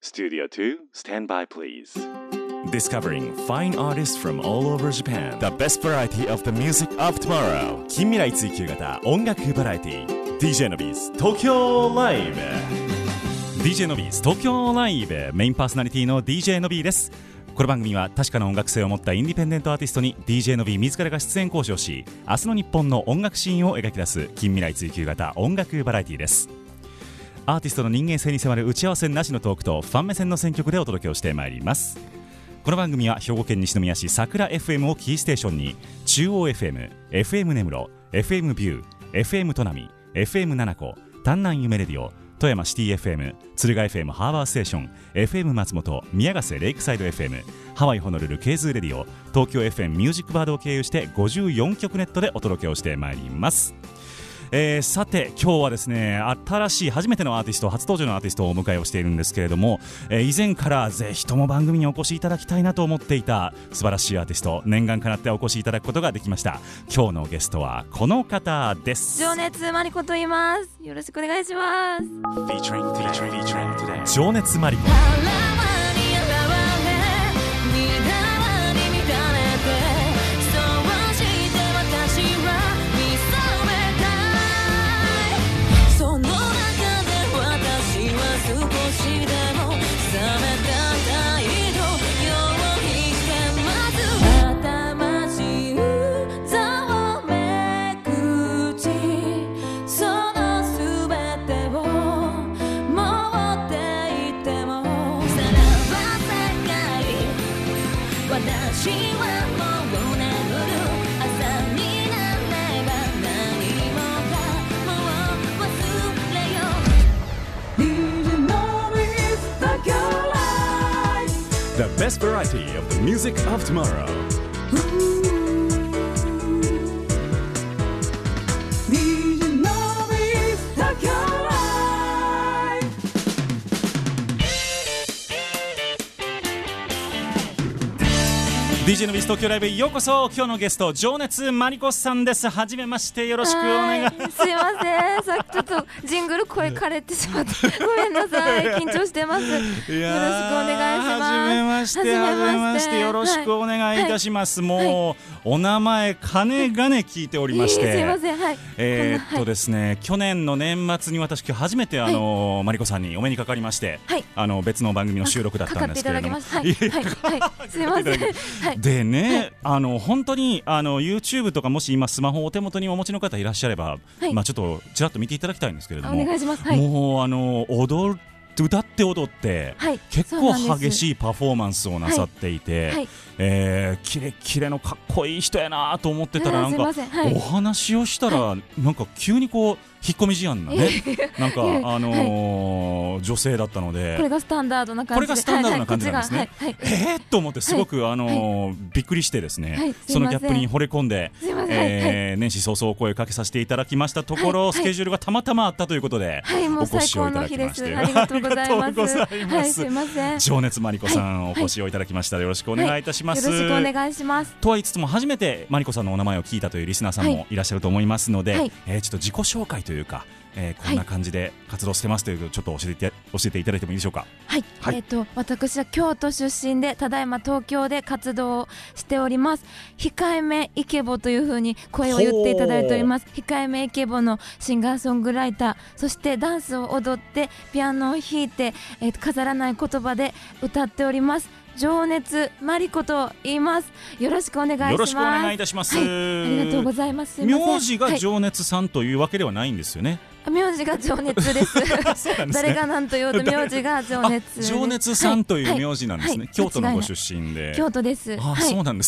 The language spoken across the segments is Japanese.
Studio 2, stand by please. Discovering fine artists from all over Japan. The best variety of the music of tomorrow. 近未来追求型音楽バラエティ DJ のビーズ東京ライブ DJ のビーズ東京ライブメインパーソナリティの DJ のビーです。この番組は確かな音楽性を持ったインディペンデントアーティストに DJ のビー自らが出演交渉し、明日の日本の音楽シーンを描き出す近未来追求型音楽バラエティです。アーティストの人間性に迫る打ち合わせなしのトークとファン目線の選曲でお届けをしてまいります。この番組は兵庫県西宮市桜 FM をキーステーションに中央 FM、FM 根室、FM ビュー、FM 砺波、FM 七子、丹南夢レディオ、富山シティ FM、敦賀 FM ハーバーステーション、FM 松本、宮ヶ瀬レイクサイド FM、ハワイホノルルケーズーレディオ、東京 FM ミュージックバードを経由して54局ネットでお届けをしてまいります。さて今日はですね、新しい初めてのアーティスト、初登場のアーティストをお迎えをしているんですけれども、以前からぜひとも番組にお越しいただきたいなと思っていた素晴らしいアーティスト、念願かなってお越しいただくことができました。今日のゲストはこの方です。 情熱マリコと言います。よろしくお願いします。 情熱マリコ。The best variety of the music of tomorrow. DJ のビーズ東京ライブへようこそ。今日のゲスト情熱マリコさんです。はじめまして、よろしくお願い。 すいません、さっきちょっとジングル声枯れてしまってごめんなさい、緊張してます。よろしくお願いします。 はじめまして、よろしくお願いいたします。もう、お名前かねがね聞いておりまして、 すいません、はい、 ですね、去年の年末に私今日初めてマリコさんにお目にかかりまして、別の番組の収録だったんですけれども、 すいません。 でね、本当にYouTube とかもし今スマホをお手元にお持ちの方いらっしゃれば、ちょっとちらっと見ていただきたいんですけれども、 お願いします。 もう歌って踊って、結構激しいパフォーマンスをなさっていて、キレッキレのかっこいい人やなと思ってたら、なんかお話をしたらなんか急にこう引っ込み思案なね、なんか女性だったので、 これがスタンダードな感じで、 これがスタンダードな感じなんですね。と思ってすごくびっくりしてですね、そのギャップに惚れ込んで、年始早々お声かけさせていただきましたところ、スケジュールがたまたまあったということでお越しをいただきまして、 ありがとうございます。すいません、 情熱マリコさんお越しをいただきました。よろしくお願いいたします。 よろしくお願いします。 とは言いつつも初めてマリコさんのお名前を聞いたというリスナーさんもいらっしゃると思いますので、ちょっと自己紹介というか、こんな感じで活動してますということをちょっと教えていただいてもいいでしょうか。 私は京都出身で、ただいま東京で活動をしております。控えめイケボというふうに声を言っていただいております。控えめイケボのシンガーソングライター、そしてダンスを踊ってピアノを弾いて、飾らない言葉で歌っております。情熱マリコと言います。よろしくお願いします。 よろしくお願いいたします。 ありがとうございます。 名字が情熱さんというわけではないんですよね。 名字が情熱です。誰が何と言おうと名字が情熱です。 情熱さんという名字なんですね。京都のご出身で。 京都です。 そうなんです。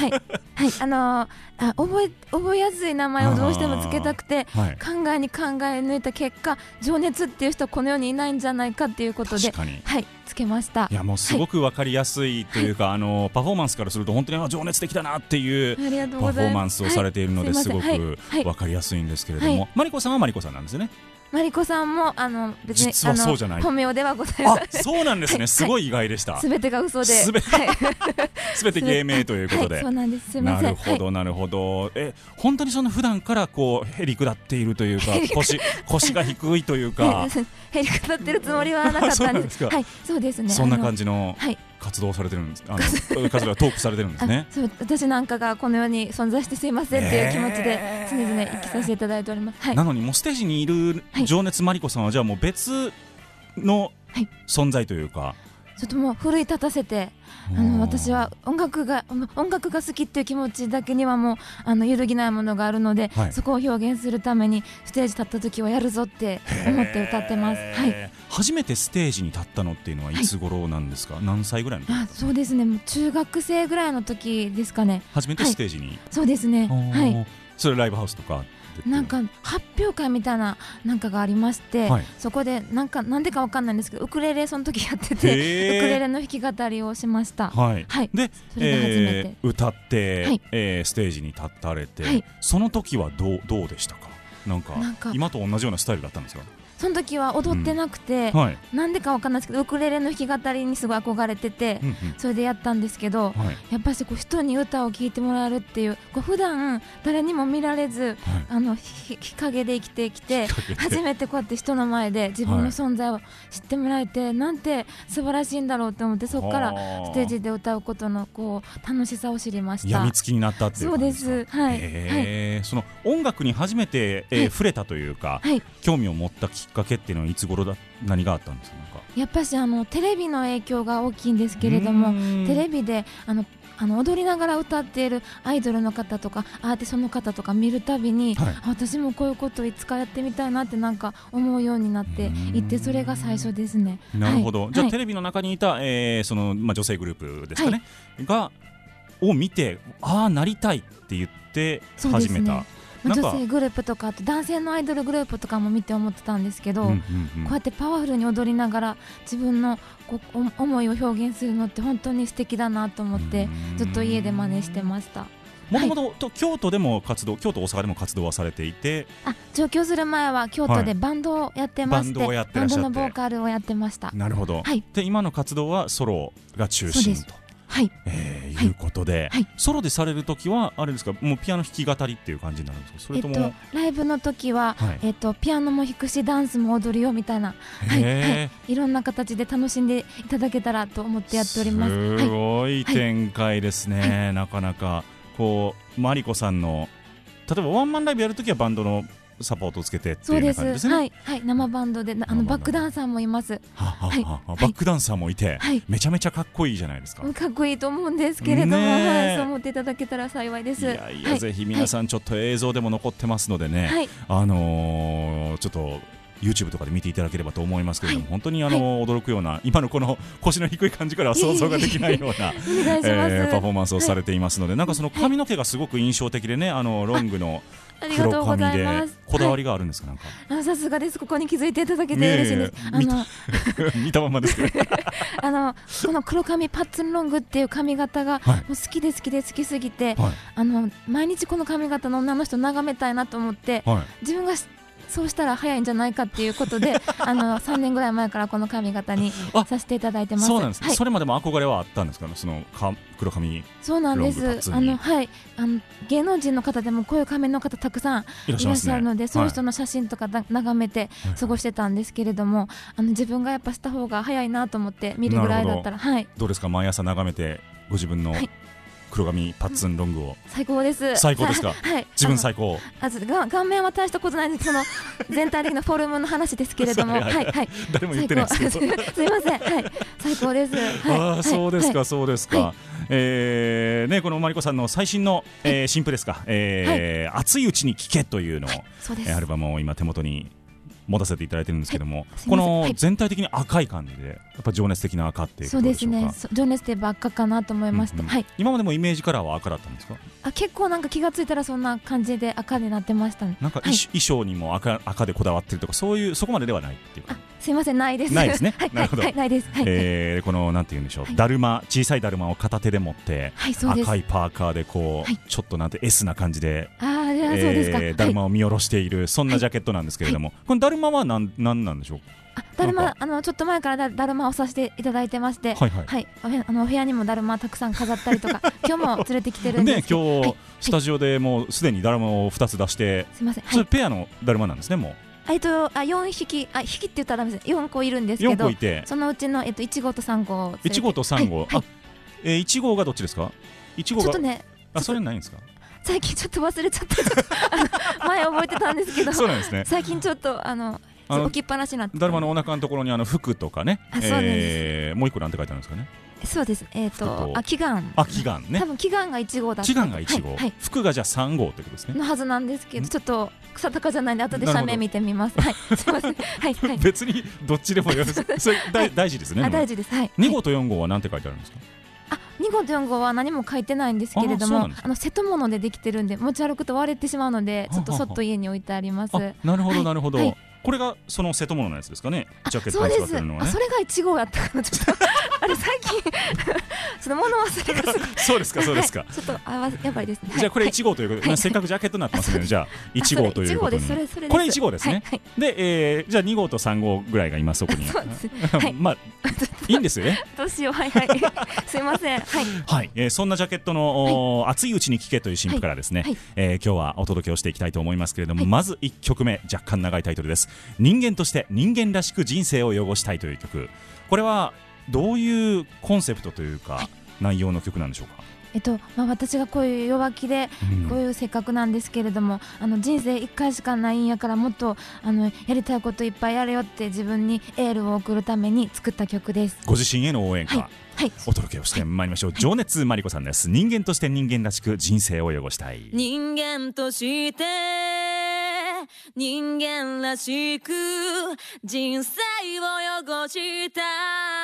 覚えやすい名前をどうしてもつけたくて、考えに考え抜いた結果、情熱っていう人はこの世にいないんじゃないかっていうことで、つけました。 いや、もうすごくわかりやすいというか、パフォーマンスからすると本当に情熱的だなっていうパフォーマンスをされているので、すごくわかりやすいんですけれども、マリコさんはマリコさんなんですよね。 マリコさんも別に実はそうじゃない本名ではございません。 そうなんですね、 はい、 すごい意外でした。 すべてが嘘で、 すべて芸名ということで、 はい、そうなんです。すみません。 なるほど、なるほど。本当にその普段からこうへりくだっているというか、腰が低いというかへりくだってるつもりはなかったんです。はい、そうですね。 そんな感じの活動されてるんです。活動がトークされてるんですね。 そう、私なんかがこの世に存在してすいませんっていう気持ちで常々生きさせていただいております。はい、 なのにもうステージにいる情熱マリコさんはじゃあもう別の存在というか、 ちょっともう奮い立たせて、私は音楽が好きっていう気持ちだけにはもう揺るぎないものがあるので、はい、そこを表現するためにステージ立った時はやるぞって思って歌ってます。はい、 初めてステージに立ったのっていうのはいつ頃なんですか？はい、何歳ぐらいの時？ そうですね、もう中学生ぐらいの時ですかね。 初めてステージに、はい、 そうですね。はい、 それライブハウスとかなんか発表会みたいななんかがありまして、はい、そこでなんでかわかんないんですけどウクレレその時やってて、ウクレレの弾き語りをしました。 はい、 はい、 でそれで初めて、 歌って、 はい、 ステージに立たれて、 はい、 その時はどうでしたか？なんか今と同じようなスタイルだったんですか？ その時は踊ってなくて、はい、なんでかわかんないですけどウクレレの弾き語りにすごい憧れてて、それでやったんですけど、はい、やっぱりこう人に歌を聴いてもらえるっていう普段誰にも見られず、はい、日陰で生きてきて初めてこうやって人の前で自分の存在を知ってもらえて、なんて素晴らしいんだろうと思って、そこからステージで歌うことのこう楽しさを知りました。 やみつきになったっていう感じですか？ そうです。はい、 はい、その音楽に初めて、触れたというか、はい、興味を持ったきっかけっていうのはいつ頃何があったんですか？なんかやっぱしテレビの影響が大きいんですけれども、テレビで踊りながら歌っているアイドルの方とかアーティストの方とか見るたびに、はい、私もこういうことをいつかやってみたいなってなんか思うようになっていって、それが最初ですね。 なるほど、 はい、 じゃあ、はい、テレビの中にいた、その女性グループですかね、はい、を見てなりたいって言って始めた。 女性グループとかあと男性のアイドルグループとかも見て思ってたんですけど、こうやってパワフルに踊りながら自分の思いを表現するのって本当に素敵だなと思ってずっと家で真似してました。 もともと京都でも活動、京都大阪でも活動はされていて、 上京する前は京都でバンドをやってまして、 はい、バンドのボーカルをやってました。 なるほど、はい、で今の活動はソロが中心と、 はい、 いうことで、 はい、 ソロでされるときはあれですか、もうピアノ弾き語りっていう感じになるんですか？それとも、 ライブの時は、はい、ピアノも弾くしダンスも踊るよみたいな、はいはい、いろんな形で楽しんでいただけたらと思ってやっております。 すごい展開ですね、はい、なかなかこうマリコさんの例えばワンマンライブやるときはバンドのサポートをつけてっていうような感じですね。 はいはい、生バンドでバックダンサーもいます。 バックダンサーもいて、はい、めちゃめちゃかっこいいじゃないですか。 かっこいいと思うんですけれども、はい、そう思っていただけたら幸いです。 いやいや、はい、ぜひ皆さんちょっと映像でも残ってますのでね、はい、ちょっとYouTube とかで見ていただければと思いますけれども、はい、本当に驚くような、今のこの腰の低い感じからは想像ができないようなパフォーマンスをされていますので、はい、なんかその髪の毛がすごく印象的でね、ロングの黒髪でこだわりがあるんですか？なんかさすがです。ここに気づいていただけて嬉しいです。 見たままですけどこの黒髪パッツンロングっていう髪型がもう好きで好きで好きすぎて、はい、毎日この髪型の女の人眺めたいなと思って、はい、自分がそうしたら早いんじゃないかっていうことで3年ぐらい前からこの髪型にさせていただいてます。 そうなんですね、 はい、 それまでも憧れはあったんですかね、その黒髪。 そうなんです。はい、芸能人の方でもこういう髪の方たくさんいらっしゃるので、そういう人の写真とか眺めて過ごしてたんですけれども、自分がやっぱした方が早いなと思って見るぐらいだったら、はい、 どうですか、毎朝眺めてご自分の、はい、黒髪パッツンロングを。 最高です。 最高ですか？ はい、 自分最高。 顔面は大したことないんですけど、全体的なフォルムの話ですけれども、はいはい、 誰も言ってないですけどすいません、はい、最高です。 はい、そうですか、そうですか。はい、ね、このマリコさんの最新の、新譜ですか、熱いうちに聴けというのを、アルバムを今手元に持たせていただいてるんですけども、はい、この全体的に赤い感じで、やっぱ情熱的な赤っていうことでしょうか？そうですね、情熱といえば赤かなと思いました。はい、 今までもイメージカラーは赤だったんですか？ 結構なんか気がついたらそんな感じで赤になってましたね。 なんか、衣装にも赤でこだわってるとか、そういうそこまでではないっていうか。 すいません、ないです。 ないですね。 なるほど。ないです。 このなんて言うんでしょう、だるま、小さいだるまを片手で持って、赤いパーカーでこう、ちょっとなんて S な感じでそうですか。 だるまを見下ろしている、そんなジャケットなんですけれども、このだるまは何なんでしょうか。 だるまちょっと前からだるまをさせていただいてまして、お部屋にもだるまたくさん飾ったりとか今日も連れてきてるんですけど、 今日、スタジオでもうすでにだるまを2つ出して、 すいません、 それペアのだるまなんですね。もう 4匹、匹って言ったらダメです。4個いるんですけど、 4個いて、 そのうちの1号と3号、 1号と3号、1号がどっちですか。1号がちょっとね、 それないんですか。 最近ちょっと忘れちゃって前覚えてたんですけど、 そうなんですね。 最近ちょっと置きっぱなしになって、 だるまのお腹のところに服とかね、もう一個なんて書いてあるんですかね。 そうです。祈願ね。多分祈願が1号だった。 祈願が1号、服がじゃあ3号ってことですね。 のはずなんですけど、ちょっと草高じゃないんで後で写メ見てみます。すいません。 別にどっちでもよろしい。それ大事ですね。 大事です。 2号と4号はなんて書いてあるんですか。 2号と4号は何も書いてないんですけれども、瀬戸物でできてるんで持ち歩くと割れてしまうので、ちょっとそっと家に置いてあります。 なるほどなるほど。これがその瀬戸物のやつですかね。ジャケットに使ってるのはね。 それが1号やったかな。ちょっと最近その物忘れがすごい。 そうですかそうですか。 ちょっとやばいですね。 じゃあこれ1号ということで、せっかくジャケットになってますので、じゃあ1号ということで、これ1号ですね。でじゃあ2号と3号ぐらいが今そこに。まあいいんですよね。 どうしよう。すいません。 そんなジャケットの熱いうちに聴けという新譜からですね、今日はお届けをしていきたいと思いますけれども、まず1曲目、若干長いタイトルです。人間として人間らしく人生を汚したいという曲。これはどういうコンセプトというか内容の曲なんでしょうか。 私がこういう弱気でこういう性格なんですけれども、人生1回しかないんやから、もっとやりたいこといっぱいやれよって自分にエールを送るために作った曲です。 ご自身への応援歌、お届けをしてまいりましょう。情熱マリコさんです。人間として人間らしく人生を汚したい。 人間として人間らしく人生を汚したい。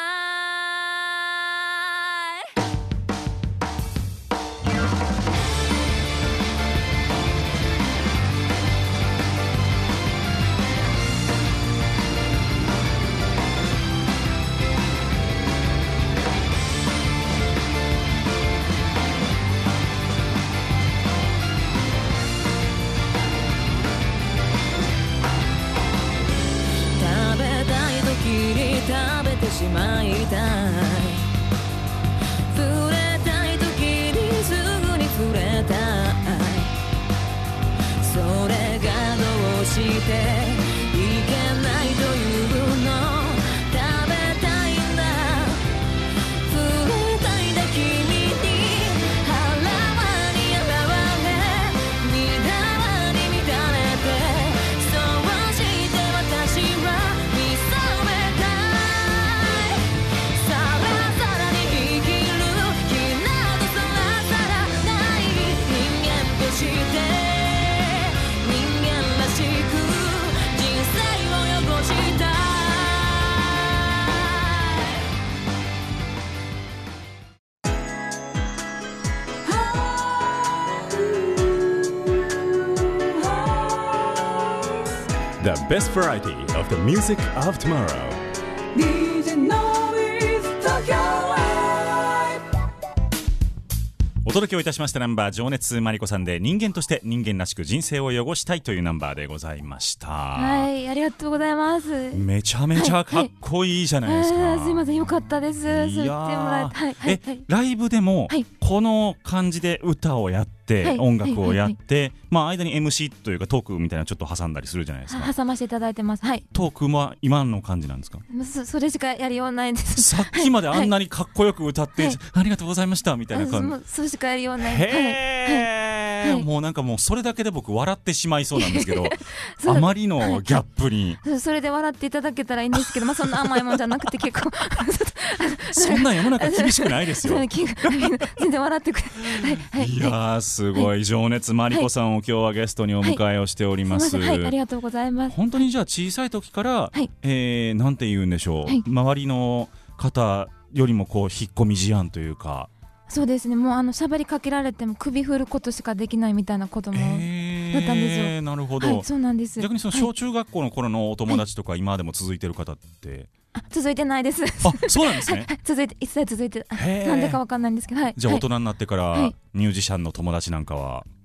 食べてしまいたい。触れたい時にすぐに触れたい。それがどうしていけないというの。食べたいんだ、触れたいんだ君に。腹輪に現れ、身代わり乱れて、そうして私は見覚め The best variety of the music of tomorrow. DJ Noise Tokyo Live。 お届けをいたしましたナンバー、情熱マリコさんで人間として人間らしく人生を汚したいというナンバーでございました。 はい、ありがとうございます。 めちゃめちゃかっこいいじゃないですか。 すいません、よかったです。そう言ってもらえて。 ライブでもこの感じで歌をやって、音楽をやって、間に MC というかトークみたいなちょっと挟んだりするじゃないですか。 挟ませていただいてます。 トークは今の感じなんですか。 それしかやりようないです。 さっきまであんなにかっこよく歌って、ありがとうございましたみたいな感じ。 それしかやりようない。 もうなんかもうそれだけで僕笑ってしまいそうなんですけどあまりのギャップに、 それで笑っていただけたらいいんですけど、そんな甘いもんじゃなくて結構そんな世の中厳しくないですよ全然笑ってくれ。 いやー、すごい。情熱マリコさんを今日はゲストにお迎えをしております。 ありがとうございます。 本当にじゃあ小さい時から、なんて言うんでしょう、周りの方よりもこう引っ込み思案というか。 そうですね、もう喋りかけられても首振ることしかできないみたいな子供だったんですよ。 なるほど、 そうなんです。 逆にその小中学校の頃のお友達とか、今でも続いてる方って。 続いてないです。 そうなんですね。 一切続いてなんでかわかんないんですけど、 じゃあ大人になってからミュージシャンの友達なんかは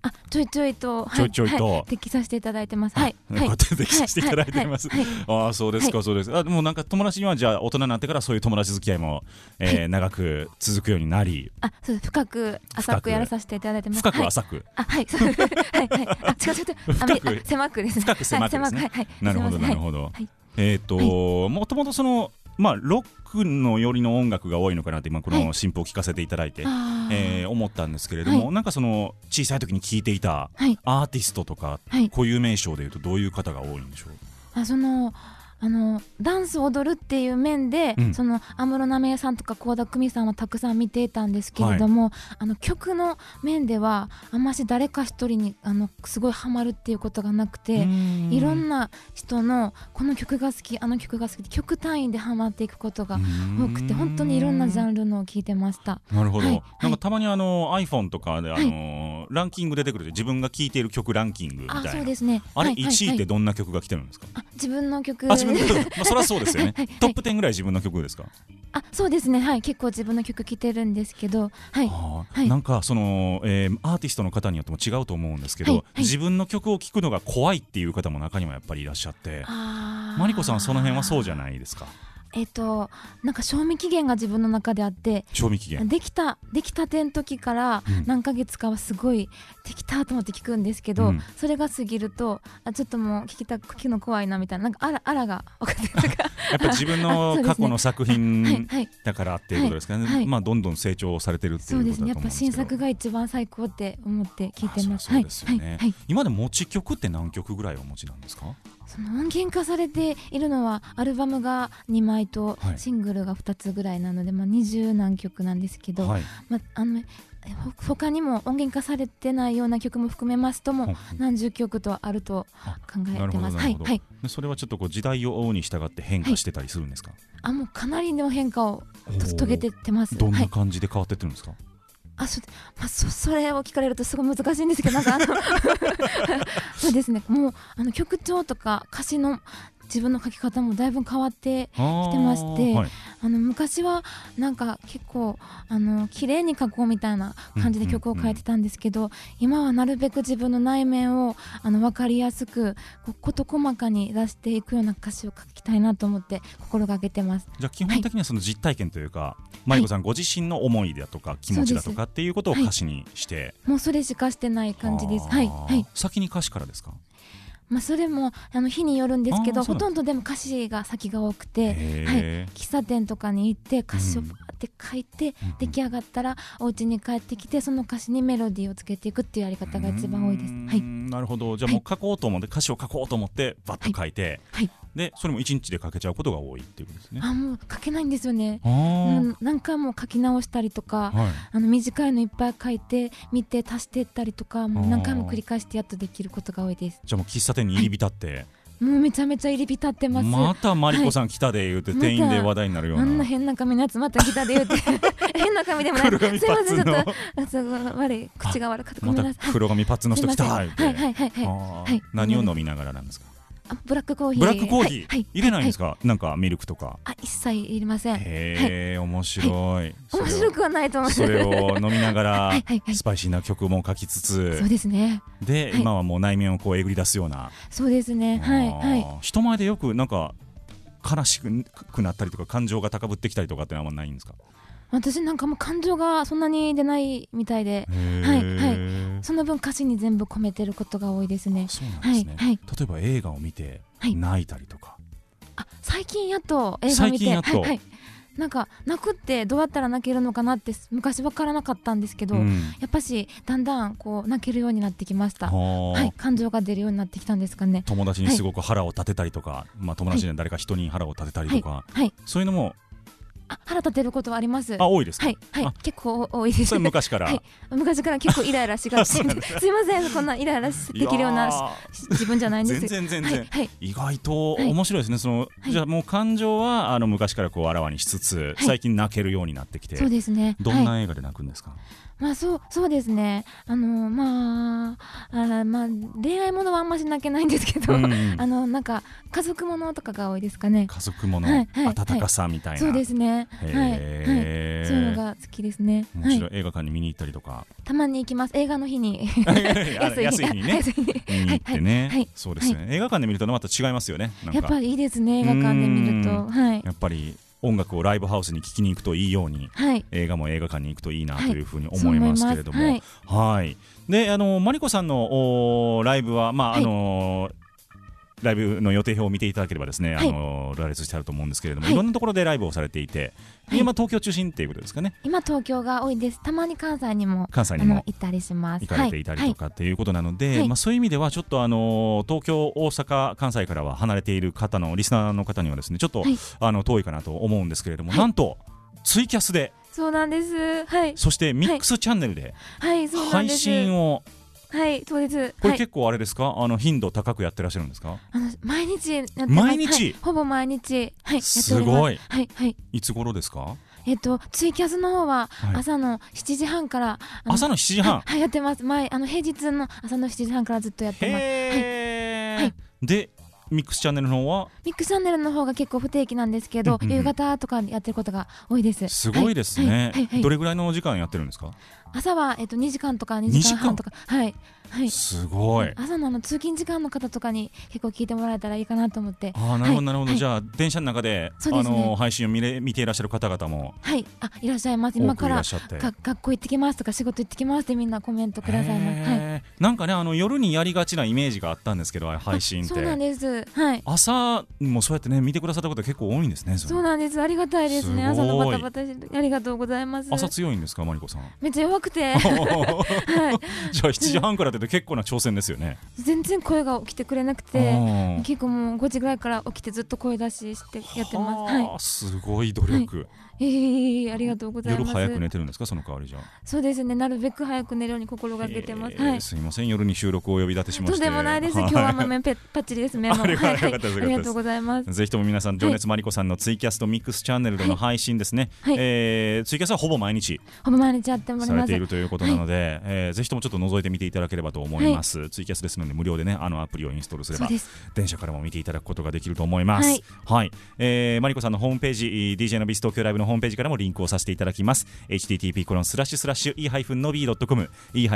ちょいちょいと、 ちょいちょいとはい、適させていただいてます。はい、 こうやって適させていただいてます。ああ、そうですか、そうです。でもなんか友達にはじゃあ大人になってからそういう友達付き合いも、長く続くようになり、 そうです。深く浅くやらさせていただいてます。 深く浅く、 はい、そうはいはい、違う深く狭くですね。 深く狭くですね。なるほどなるほど。もともとそのロックの寄りの音楽が多いのかなって今この新譜を聞かせていただいて、思ったんですけれども、なんかその小さい時に聴いていたアーティストとか固有名称でいうとどういう方が多いんでしょう？ ダンスを踊るっていう面で、その安室奈美恵さんとか倖田來未さんはたくさん見ていたんですけれども、曲の面ではあんまし誰か一人にすごいハマるっていうことがなくて、いろんな人のこの曲が好きあの曲が好きって曲単位でハマっていくことが多くて、本当にいろんなジャンルのを聞いてました。 なるほど、なんかたまにiPhone とかでランキング出てくるで自分が聴いている曲ランキングみたいな。 そうですね。 あれ1位ってどんな曲が来てるんですか？ 自分の曲。 そりゃそうですよね。トップ10ぐらい自分の曲ですか？ そうですね。はい、結構自分の曲聴いてるんですけど、 なんかその、アーティストの方によっても違うと思うんですけど、自分の曲を聴くのが怖いっていう方も中にはやっぱりいらっしゃって、マリコさんはその辺はそうじゃないですか？ なんか賞味期限が自分の中であって、 賞味期限できたての時から何ヶ月かはすごいできたと思って聞くんですけど、それが過ぎるとちょっともう聞くの怖いなみたいな、なんかあらが分かってるとかやっぱり自分の過去の作品だからっていうことですかね。どんどん成長されてるっていうことだと思うんですけど。そうですね。やっぱ新作が一番最高って思って聞いてます。 そうですよね。今で持ち曲って何曲ぐらいお持ちなんですか？ その音源化されているのはアルバムが2枚とシングルが2つぐらいなので、20何曲なんですけど、他にも音源化されてないような曲も含めますとも何十曲とあると考えてます。 それはちょっとこう時代を追うに従って変化してたりするんですか？ もうかなりの変化を遂げてってます。 どんな感じで変わってってるんですか？ それを聞かれるとすごい難しいんですけど、なんかそうですね。もう曲調とか歌詞の自分の書き方もだいぶ変わってきてまして、昔はなんか結構綺麗に書こうみたいな感じで曲を書いてたんですけど、今はなるべく自分の内面を分かりやすく事細かに出していくような歌詞を書きたいなと思って心がけてます。 じゃあ基本的にはその実体験というか、マリコさんご自身の思いだとか気持ちだとかっていうことを歌詞にして、 もうそれしかしてない感じです。 先に歌詞からですか？ それも日によるんですけど、ほとんどでも歌詞が先が多くて、喫茶店とかに行って歌詞をバーって書いて、出来上がったらお家に帰ってきてその歌詞にメロディーをつけていくっていうやり方が一番多いです。 なるほど。じゃあもう書こうと思って歌詞を書こうと思ってバッと書いて、でそれも1日で書けちゃうことが多いっていうことですね。 もう書けないんですよね。何回も書き直したりとか、短いのいっぱい書いて見て足していったりとか、もう何回も繰り返してやっとできることが多いです。 じゃあもう喫茶店に入り浸って、 もうめちゃめちゃ入り浸ってます。 またマリコさん来たで言うて、店員で話題になるような、 あんな変な髪のやつまた来たで言うて変な髪でもない、すいません、ちょっと悪い、口が悪かった、ごめんなさい。 また黒髪パッツンの人来たって、何を飲みながらなんですか？ ブラックコーヒー。 ブラックコーヒー入れないんですか？なんかミルクとか。 一切入れません。 面白い。 面白くはないと思う。 それを飲みながらスパイシーな曲も書きつつ、 そうですね。 で今はもう内面をこうえぐり出すような。 そうですね。 人前でよくなんか悲しくなったりとか感情が高ぶってきたりとかってのはあんまないんですか？ 私なんかもう感情がそんなに出ないみたいで、その分歌詞に全部込めてることが多いですね。 そうなんですね。例えば映画を見て泣いたりとか。 最近やっと映画見て、なんか泣くってどうやったら泣けるのかなって昔分からなかったんですけど、やっぱしだんだんこう泣けるようになってきました。感情が出るようになってきたんですかね。 友達にすごく腹を立てたりとか、友達に誰か人に腹を立てたりとか、そういうのも腹立てることはあります。 多いですか？ 結構多いです。 それ昔から。 昔から結構イライラしがち。すいません、こんなイライラできるような自分じゃないんです。 全然。意外と面白いですね。じゃあもう感情は昔からこうあらわにしつつ、最近泣けるようになってきて。そうですね。どんな映画で泣くんですか？ そうですね。恋愛ものはあんまし泣けないんですけど、なんか家族ものとかが多いですかね。 家族もの、温かさみたいな。 そうですね。 ね。はい、はい、そういうのが好きですね。 もちろん映画館に見に行ったりとか、 たまに行きます。映画の日に安い日にね見に行ってね。そうですね、映画館で見るとまた違いますよね。なんかやっぱりいいですね、映画館で見ると。 やっぱり音楽をライブハウスに聴きに行くといいように、映画も映画館に行くといいなというふうに思いますけれども、はい。で、マリコさんのライブはライブの予定表を見ていただければですね、羅列してあると思うんですけれども、いろんなところでライブをされていて、今東京中心っていうことですかね。今東京が多いです。たまに関西にも行ったりします。 行かれていたりとかっていうことなので、そういう意味ではちょっと東京、大阪、関西からは離れている方のリスナーの方にはですね、ちょっと遠いかなと思うんですけれども、なんとツイキャスで、 そうなんです。 そしてミックスチャンネルで配信を、 そうです。 これ結構あれですか、頻度高くやってらっしゃるんですか？ 毎日やってます。 毎日、 ほぼ毎日、 すごい。いつ頃ですか？ ツイキャスの方は朝の7時半から、 朝の7時半、 やってます。平日の朝の7時半からずっとやってます。 でミックスチャンネルの方は？ミックスチャンネルの方が結構不定期なんですけど、夕方とかやってることが多いです。 すごいですね。どれぐらいの時間やってるんですか？ 朝は2時間とか2時間半とか。 すごい。 朝の通勤時間の方とかに結構聞いてもらえたらいいかなと思って。 なるほどなるほど。じゃあ電車の中で配信を見ていらっしゃる方々もいらっしゃいます。今から学校行ってきますとか仕事行ってきますってみんなコメントくださいます。 なんかね、夜にやりがちなイメージがあったんですけど、配信って。 そうなんです。 朝もそうやってね見てくださった方結構多いんですね。 そうなんです。ありがたいですね。朝のバタバタありがとうございます。 朝強いんですか、マリコさん？ めっちゃ弱くて。 じゃあ7時半からって結構な挑戦ですよね。 全然声が起きてくれなくて、結構もう5時ぐらいから起きてずっと声出ししてやってます。 すごい努力。 ありがとうございます。 夜早く寝てるんですか、その代わりじゃ？ そうですね、なるべく早く寝るように心がけてます。 すいません、夜に収録を呼び立てしまして。 とんでもないです。今日はパッチリですね。ありがとうございます。 ぜひとも皆さん、情熱マリコさんのツイキャスとミックスチャンネルでの配信ですね。ツイキャスはほぼ毎日やってもらいます。 されているということなので、ぜひともちょっと覗いてみていただければと思います。ツイキャスですので無料でね、アプリをインストールすれば電車からも見ていただくことができると思います。マリコさんのホームページ、DJ のビス東京ライブのホームページからもリンクをさせていただきます。http://e-nobi.com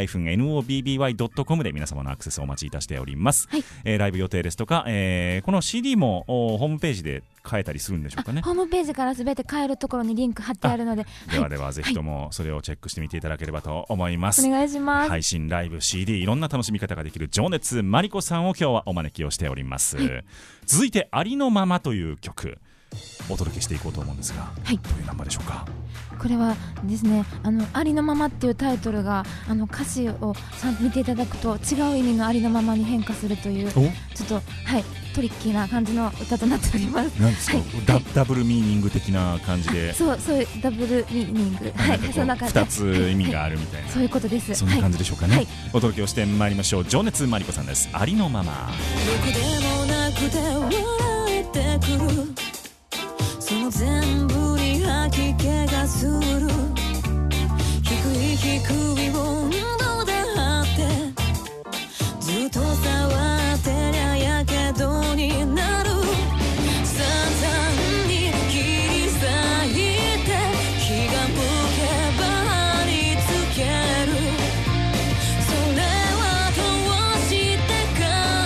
e-nobby.com で皆様のアクセスをお待ちいたしております。ライブ予定ですとか、この CD もホームページで買えたりするんでしょうかね。 ホームページからすべて買えるところにリンク貼ってあるので、 ではぜひともそれをチェックしてみていただければと思います。 お願いします。 配信、ライブ、 CD、 いろんな楽しみ方ができる情熱マリコさんを今日はお招きをしております。続いてありのままという曲お届けしていこうと思うんですが、どういうナンバーでしょうか？ これはですね、ありのままっていうタイトルが歌詞を見ていただくと違う意味のありのままに変化するというちょっとトリッキーな感じの歌となっております。 なんですか？ダブルミーニング的な感じで。 そういうダブルミーニング、そんな感じ。 2つ意味があるみたいな、 そういうことです。 そんな感じでしょうかね。お届けをしてまいりましょう。情熱マリコさんです。ありのまま。 ろくでもなくて笑えてくる、その全部に吐き気がする、低い低い温度で張ってずっと触ってりゃやけどになる、散々に切り裂いて火が向けば貼り付ける、それはどうして甘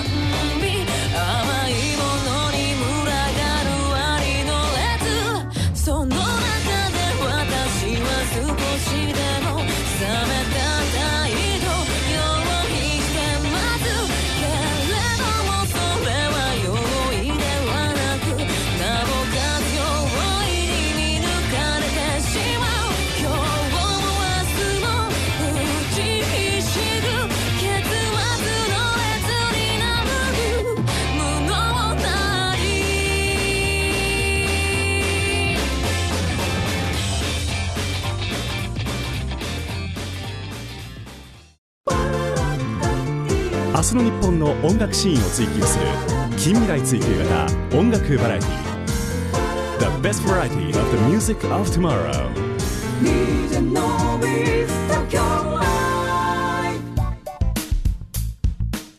いものに群がるありの列、その中で私は少しでも冷めた態度用意してますけれども、それは用意ではなくなおかつ容易に見抜かれてしまう、今日も明日も打ちひしぐ結末の列になる無能なり、 明日の日本の音楽シーンを追求する近未来追求型音楽バラエティ The best variety of the music of tomorrow。 DJ Nobis Tokyo Live。 お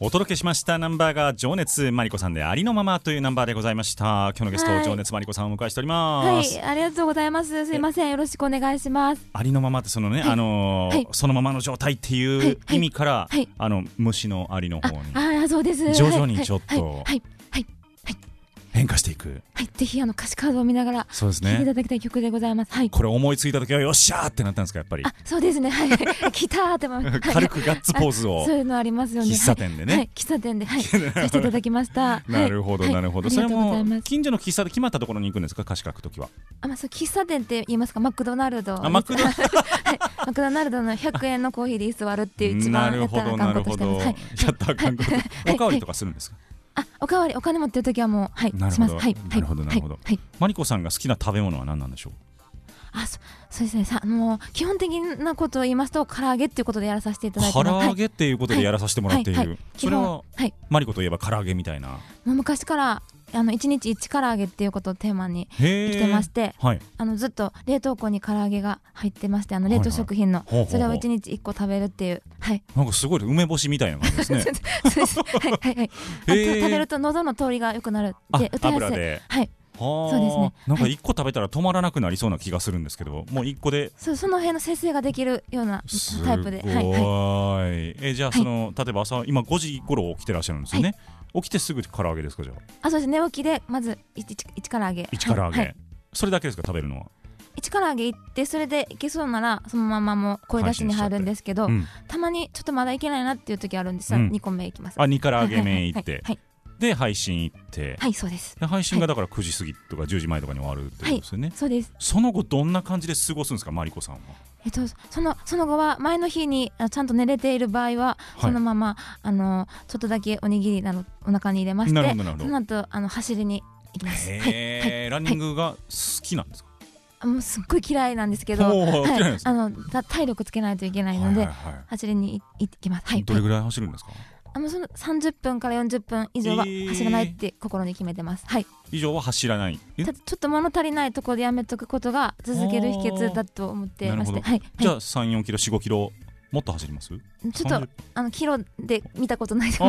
お届けしましたナンバーが情熱マリコさんでありのままというナンバーでございました。今日のゲスト、 はい情熱マリコさんをお迎えしております。 はい、ありがとうございます。すいません、よろしくお願いします。 ありのままってそのね、 はいそのままの状態っていう意味から、 はい虫のありの方にそうです。 徐々にちょっとはいはいはい変化していく。 はい、ぜひ歌詞カードを見ながらそうです聴いていね。 ただきたい曲でございます。はい。 これ思いついた時はよっしゃーってなったんですかやっぱり。 そうですね。はい。来たーって思います。 軽くガッツポーズをそういうのありますよね。 喫茶店でね。 はい、喫茶店で、はい、させていただきました。 なるほど、 はいなるほど。 ありがそれもとうございます。 近所の喫茶で決まったところに行くんですか、歌詞書くときは。 そう、喫茶店って言いますか、マクドナルド。 マクドはい、マクドナルドの100円のコーヒーで居座るっていう一番やったらあかんことしてます。はい。 やったらあかんこと。おかわりとかするんですか。 おかわり、お金持ってる時はもう、はい、します。 なるほど、 はい、 なるほど、なるほど。 はい。 マリコさんが好きな食べ物は何なんでしょう。 そうですね。基本的なことを言いますと、唐揚げっていうことでやらさせていただいてます。 唐揚げっていうことでやらさせてもらっている。それははい、 マリコといえば唐揚げみたいな。 もう昔から1日1唐揚げっていうことをテーマに生きてまして、 はい、 ずっと冷凍庫に唐揚げが入ってまして、冷凍食品の、それを1日1個食べるっていう、はい、 なんかすごい梅干しみたいな感じですね。 そうです。はいはいはい。食べると喉の通りが良くなるって歌いやすい。 油で。 はい。そうですね。 なんか1個食べたら止まらなくなりそうな気がするんですけど、もう1個でその辺の節制ができるようなタイプで。 すごい。じゃあ例えば朝今5時頃起きてらっしゃるんですよね。起きてすぐ唐揚げですか。じゃあ。そうです。寝起きでまず1唐揚げ。 1唐揚げ。それだけですか、食べるのは。 1唐揚げ行って、それでいけそうならそのままもう声出しに入るんですけど、たまにちょっとまだいけないなっていう時あるんですよ。2個目いきます。 2唐揚げ目行って、で配信行って、 はい、そうです。 で配信がだから9時過ぎとか10時前とかに終わるってことですよね。 そうです。 その後どんな感じで過ごすんですか、マリコさんは。 その後は前の日にちゃんと寝れている場合は、そのままちょっとだけおにぎりお腹に入れまして、その後走りに行きます。 ランニングが好きなんですか。 もうすっごい嫌いなんですけど、体力つけないといけないので走りに行きます。 どれぐらい走るんですか。 その30分から40分以上は走らないって心に決めてます。はい。 以上は走らない。 ちょっと物足りないところでやめとくことが続ける秘訣だと思ってまして。はい。 じゃあ3、4キロ、4、5キロもっと走ります。ちょっとキロで見たことないです。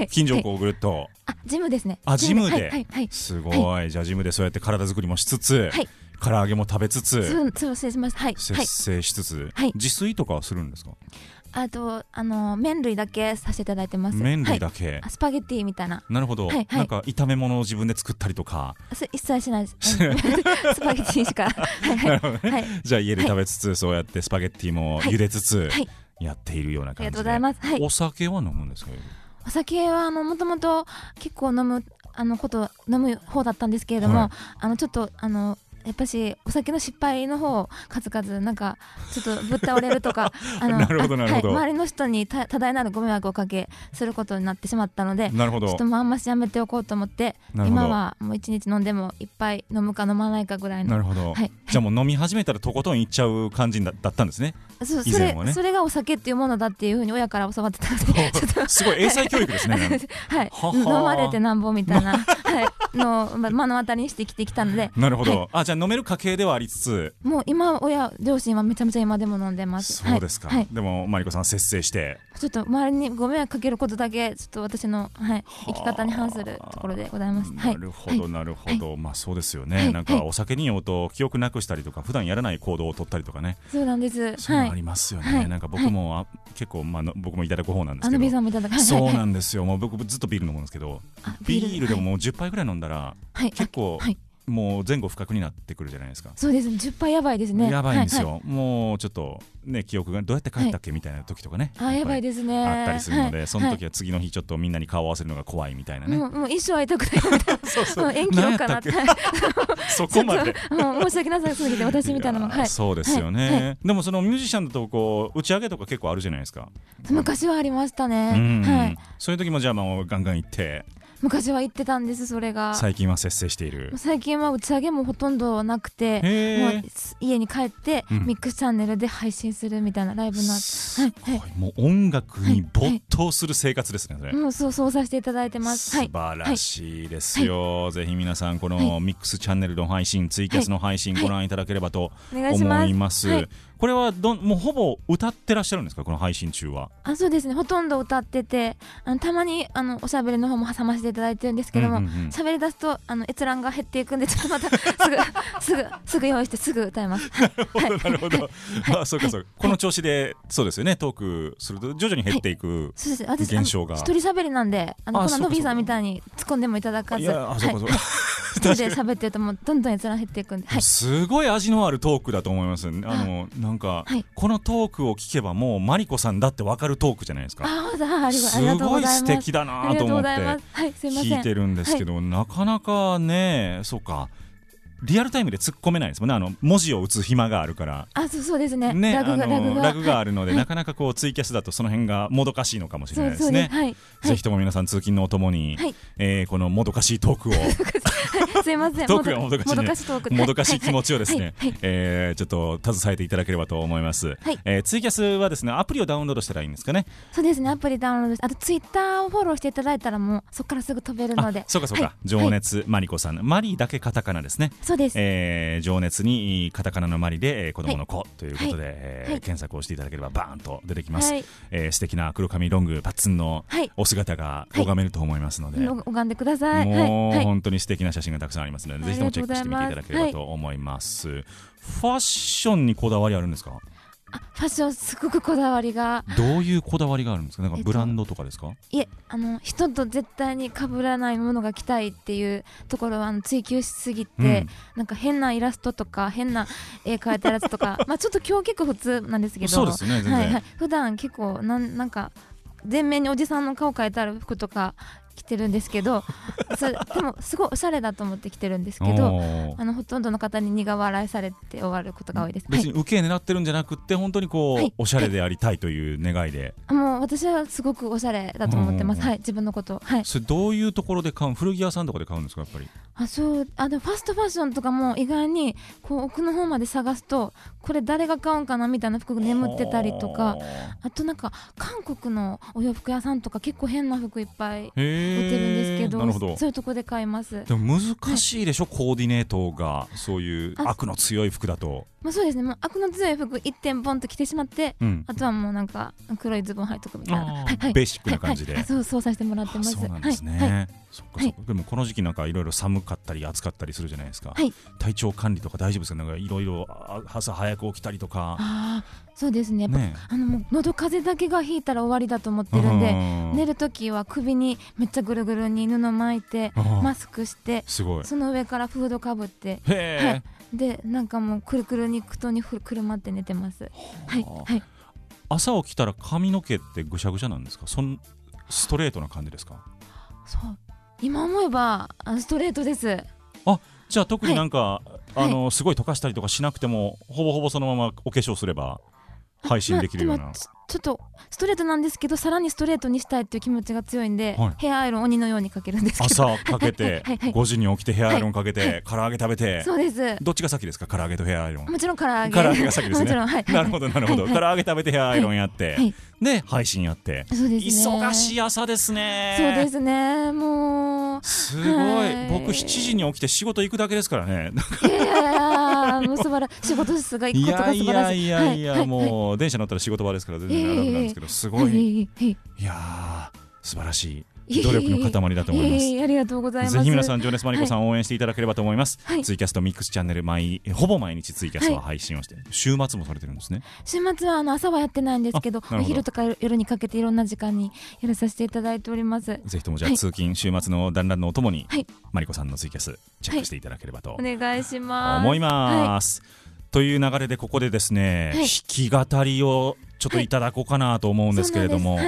近所をこうぐるっと。 ジムですね。 ジムで。すごい。じゃあジムでそうやって体作りもしつつ、唐揚げも食べつつ、 節制します。はい。 節制しつつ、自炊とかはするんですか。 麺類だけさせていただいてます。 麺類だけ。 スパゲッティみたいな。 なるほど。なんか炒め物を自分で作ったりとか。 一切しないです。スパゲッティしか。 なるほどね。じゃあ家で食べつつ、そうやってスパゲッティも茹でつつやっているような感じで。 ありがとうございます。 お酒は飲むんですか。 お酒はもともと結構飲む方だったんですけれども、ちょっとやっぱしお酒の失敗の方数々なんかちょっとぶっ倒れるとかなるほどなるほど、 周りの人に多大なるご迷惑をかけすることになってしまったので、 なるほど、 ちょっともうあんましやめておこうと思って、今はもう1日飲んでも1杯飲むか飲まないかぐらいの。 なるほど、じゃあもう飲み始めたらとことんいっちゃう感じだったんですね。 それがお酒っていうものだっていうふうに親から教わってたのですごい英才教育ですねはい、飲まれてなんぼみたいなの目の当たりにして生きてきたので。 なるほど、じゃあ飲める家系ではありつつ、 もう今両親はめちゃめちゃ今でも飲んでます。 そうですか、でもマリコさん節制してちょっと周りにご迷惑かけることだけちょっと私の、生き方に反するところでございます。 なるほどなるほど、まあそうですよね、なんかお酒に酔うと記憶なくしたりとか普段やらない行動を取ったりとかね。 そうなんです。 そういうのありますよね、なんか僕も結構僕もいただく方なんですけど、 ビールさんもいただく、 そうなんですよ。もう僕ずっとビール飲むんですけど、ビールでももう10杯ぐらい飲んだら結構もう前後不覚になってくるじゃないですか。 そうですね、10杯やばいですね。 やばいんですよ、もうちょっとね記憶がどうやって帰ったっけみたいな時とかね、 やばいですね、 あったりするので、その時は次の日ちょっとみんなに顔を合わせるのが怖いみたいなね。 もう一生会いたくないみたいなそうそう、延期ようかなってそこまでもう申し訳なさすぎて私みたいなの。 そうですよね、でもそのミュージシャンだとこう打ち上げとか結構あるじゃないですか。 昔はありましたね。 そういう時もじゃあもうガンガン行って昔は行ってたんです。それが最近は節制している。 最近は打ち上げもほとんどなくて、もう家に帰って、ミックスチャンネルで配信するみたいなライブの、 もう音楽に没頭する生活ですね、それ。 もうそうさせていただいてます。 素晴らしいですよ、ぜひ皆さんこのミックスチャンネルの配信、ツイキャスの配信ご覧いただければと思います。これはもうほぼ歌ってらっしゃるんですか、この配信中は。 そうですね、ほとんど歌ってて、たまにおしゃべりの方も挟ませていただいてるんですけども、喋り出すと閲覧が減っていくんで、ちょっとまたすぐ用意してすぐ歌います。 なるほど。そうかそうか。この調子でそうですよね、トークすると徐々に減っていく現象が。 一人喋りなんで、こののびーさんみたいに突っ込んでもいただかず、そうかそうか。一人で喋ってるともうどんどん閲覧減っていくんで、 すごい味のあるトークだと思います。なんかこのトークを聞けばもうマリコさんだって分かるトークじゃないですか。すごい素敵だなと思って聞いてるんですけど、なかなかね、そうか、リアルタイムで突っ込めないですもんね。文字を打つ暇があるから。 そうですね。 ラグがあるので、なかなかこうツイキャスだとその辺がもどかしいのかもしれないですね。ぜひとも皆さん通勤のお供に、このもどかしいトークをすいません、 トークがもどかしい気持ちをですね、ちょっと携えていただければと思います。ツイキャスはですね、アプリをダウンロードしたらいいんですかね。 そうですね、アプリダウンロードして、あとツイッターをフォローしていただいたらもうそこからすぐ飛べるので。 そうかそうか、情熱マリコさん、マリだけカタカナですね。 そうです。 情熱にカタカナのマリで、子供の子ということで、検索をしていただければバーンと出てきます。素敵な黒髪ロングパッツンのお姿が拝めると思いますので、 拝んでください。 もう本当に素敵な写真がたくさんありますので、ぜひともチェックしてみていただければと思います。ファッションにこだわりあるんですか？ ファッションすごくこだわりが。 どういうこだわりがあるんですか？なんかブランドとかですか？ いえ、人と絶対に被らないものが着たいっていうところを追求しすぎて、なんか変なイラストとか変な絵描いたやつとかちょっと今日結構普通なんですけど、 そうですね、全然、 普段結構なんか全面におじさんの顔描いてある服とか着てるんですけどでもすごいおしゃれだと思って着てるんですけど、ほとんどの方に苦笑いされて終わることが多いです。 別に受け狙ってるんじゃなくって本当にこう、おしゃれでありたいという願いで。 もう私はすごくおしゃれだと思ってます。自分のこと。 それどういうところで買う？古着屋さんとかで買うんですか？やっぱり。 そう、でもファストファッションとかも意外にこう奥の方まで探すと、これ誰が買うんかなみたいな服が眠ってたりとか、あとなんか韓国のお洋服屋さんとか結構変な服いっぱい売ってるんですけど、そういうとこで買います。 でも難しいでしょ、コーディネートが。そういう悪の強い服だと。 そうですね、もう悪の強い服1点ポンと着てしまって、あとはもうなんか黒いズボン履いとくみたいな、 ベーシックな感じで。 そうさせてもらってます。 そうなんですね。そっかそっか。でもこの時期なんかいろいろ寒かったり暑かったりするじゃないですか。体調管理とか大丈夫ですか？なんかいろいろ朝早く起きたりとか。 そうですね、やっぱもう喉風邪だけがひいたら終わりだと思ってるんで、寝るときは首にめっちゃぐるぐるに布巻いてマスクして、その上からフードかぶって、でなんかもうくるくるに布団にくるまって寝てます。 朝起きたら髪の毛ってぐしゃぐしゃなんですか？ストレートな感じですか？ そう、今思えばストレートです。 じゃあ特になんか、すごい溶かしたりとかしなくてもほぼほぼそのままお化粧すれば配信できるような。 ちょっとストレートなんですけど、さらにストレートにしたいっていう気持ちが強いんで、ヘアアイロン鬼のようにかけるんですけど、 朝かけて5時に起きてヘアアイロンかけて唐揚げ食べて。 そうです。 どっちが先ですか？唐揚げとヘアアイロン。 もちろん唐揚げが先ですね。なるほどなるほど。唐揚げ食べてヘアアイロンやってで配信やって。忙しい朝ですね。 そうですね、もうすごい。僕7時に起きて仕事行くだけですからね。 もう素晴らしい。仕事室が行くことが素晴らしい。 いやもう電車乗ったら仕事場ですから全然楽なんですけど、すごい。いや素晴らしい努力の塊だと思います。 ありがとうございます。 ぜひ皆さん、情熱マリコさん応援していただければと思います。ツイキャスとミックスチャンネルほぼ毎日ツイキャスは配信をして、週末もされてるんですね。 週末は朝はやってないんですけど、お昼とか夜にかけていろんな時間にやらさせていただいております。 ぜひともじゃあ通勤週末の団らんのお供に、マリコさんのツイキャスチェックしていただければとお願いします。 思います。という流れでここでですね、弾き語りをちょっといただこうかなと思うんですけれども、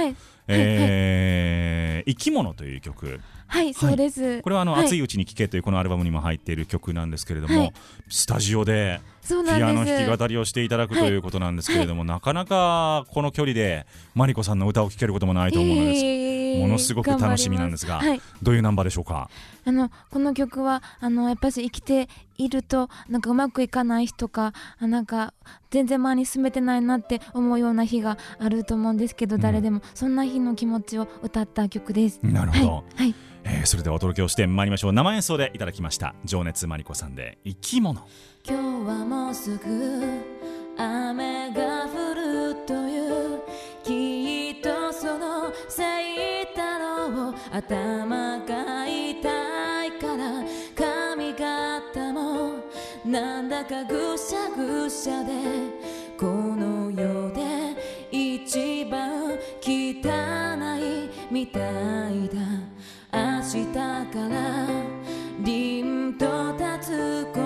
生き物という曲。 そうです。 これは熱いうちに聴けというこのアルバムにも入っている曲なんですけれども、スタジオでピアノ弾き語りをしていただくということなんですけれども、なかなかこの距離でマリコさんの歌を聴けることもないと思うのです。 ものすごく楽しみなんですが、 はい、 どういうナンバーでしょうか？ この曲はやっぱり生きているとなんかうまくいかない日とかなんか全然前に進めてないなって思うような日があると思うんですけど、誰でもそんな日の気持ちを歌った曲です。 なるほど、 はいはい、 それではお届けをしてまいりましょう。生演奏でいただきました情熱マリコさんで生き物。 今日はもうすぐ雨が降るという、きっとそのせいだろう。頭が痛いから髪型もなんだかぐしゃぐしゃで、この世で一番汚いみたいだ。明日から凛と立つこと、